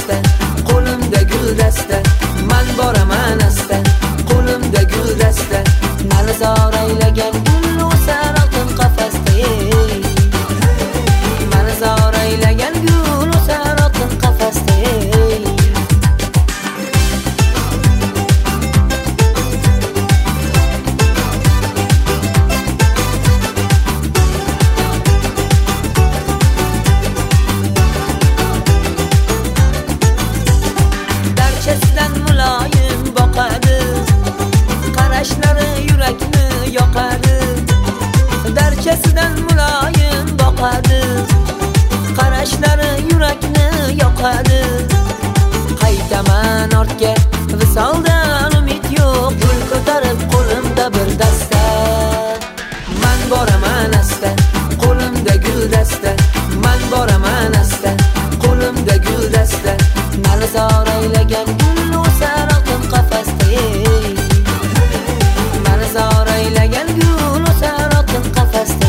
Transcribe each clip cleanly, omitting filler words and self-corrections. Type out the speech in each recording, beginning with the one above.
asta, qo'limda guldasta. Man boraman asta, qo'limda guldasta. Nalizor aylagan gul o'sar oltin qafasda. Nalizor aylagan gul o'sar oltin qafasda. Darchasidan muloyim boqadi, qarashlari yurakni yoqadi. Darchasidan muloyim boqadi, qarashlari yurakni yoqadi. Qaytaman ortga, visoldan umid yo'q, gul ko'tarib qo'limda bir dasta. Man boraman asta, qo'limda guldasta. Man boraman asta, qo'limda guldasta. Nalizor aylagan gul o'sar oltin qafasda. Nalizor aylagan gul o'sar oltin qafasda.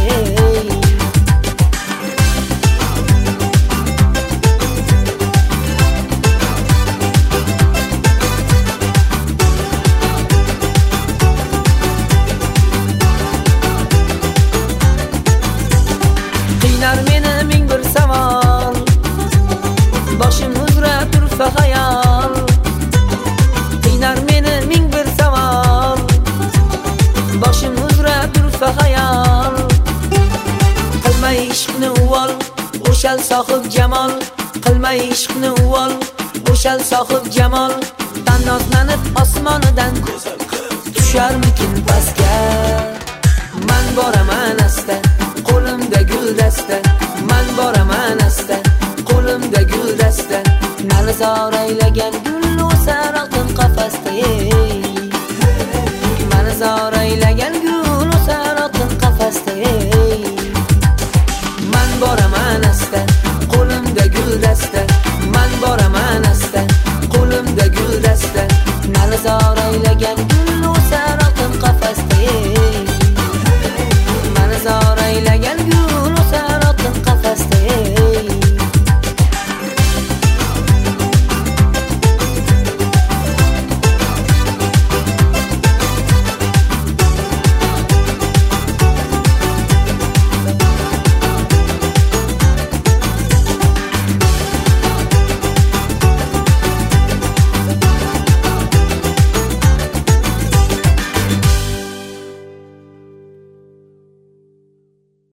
Qiynar meni ming bir savol, boshim uzra turfa xayol. Qiynar meni ming bir savol, boshim uzra turfa xayol. Qilmay ishqni uvol, o'shal sohib jamol. Qilmay ishqni uvol, o'shal sohib jamol. Tannozlanib osmonidan tusharmikin pastga. Man boraman asta, qo'limda guldasta. Man boraman asta, qo'limda guldasta. Nalizor aylagan gul o'sar oltin qafasda.